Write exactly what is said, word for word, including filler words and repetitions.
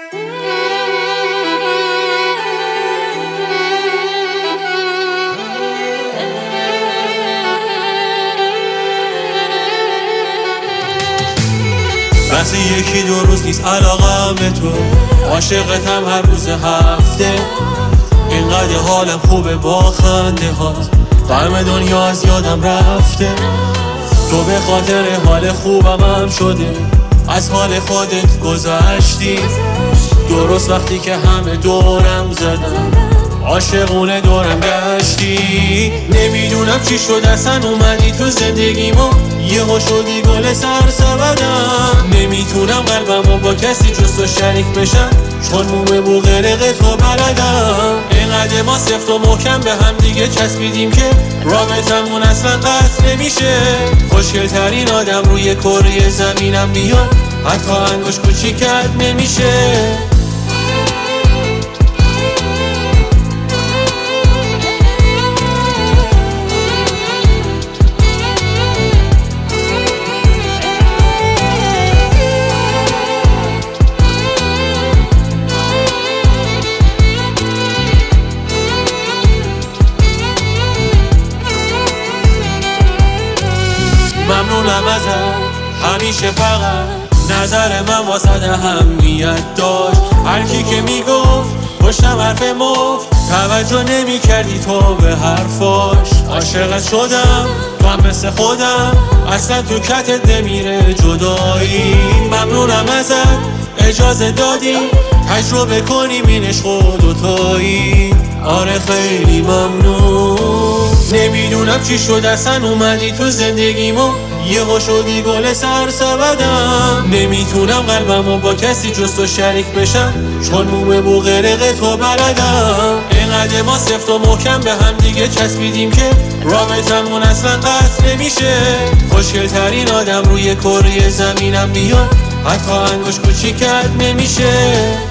بحث یکی دو روز نیست علاقم به تو، عاشقتم هر روز هفته. اینقدر حالم خوبه با خنده هات، غم دنیا از یادم رفته. تو به خاطر حال خوبم هم شده، از حال خودت گذشتی. درست وقتی که همه دورم زدن، عاشقونه دورم گشتی. نمیدونم چی شد اصلا اومدی تو زندگیمو، یهو شدی گل سرسبدم. نمیتونم قلبمو با کسی جز تو شریک بشم، چون مومه بو غرق تو بلدم. اینقدر ما سفت و محکم به هم دیگه چسبیدیم که رابطمون اصلا قطع نمیشه. خوشگل ترین آدم روی کره زمینم بیاد، حتی انگشت کوچیکت نمیشه. ممنونم ازت همیشه، فقط نظر من واسه اهمیت داشت. هر کی که میگفت پشتم حرف مفت، توجه نمی کردی تو به حرفاش. عاشقت شدم تو هم مثل خودم، اصلا تو کتت نمیره جدایی. ممنونم ازت اجازه دادی تجربه کنیم این عشق و دوتایی. آره خیلی ممنون. نمیدونم چی شد اصلا اومدی تو زندگیمو، یهو شدی گل سرسبدم. نمیتونم قلبمو با کسی جز تو شریک بشم، چون مومه بو غرق تو بلدم. اینقدر ما سفت و محکم به هم دیگه چسبیدیم که رابطمون اصلا قطع نمیشه. خوشگل ترین آدم روی کره زمینم بیاد، حتی انگشت کوچیکت نمیشه.